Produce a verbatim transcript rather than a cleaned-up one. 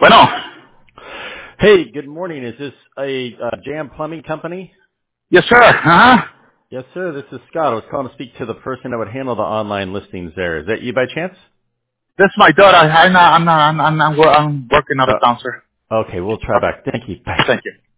Bueno. Hey, good morning. Is this a uh, Jam Plumbing Company? Yes, sir. Uh-huh. Yes, sir. This is Scott. I was calling to speak to the person that would handle the online listings there. Is that you by chance? That's my daughter. I'm not, I'm not, I'm not, I'm, not, I'm working out of town, Uh, sir. okay, we'll try back. Thank you. Bye. Thank you.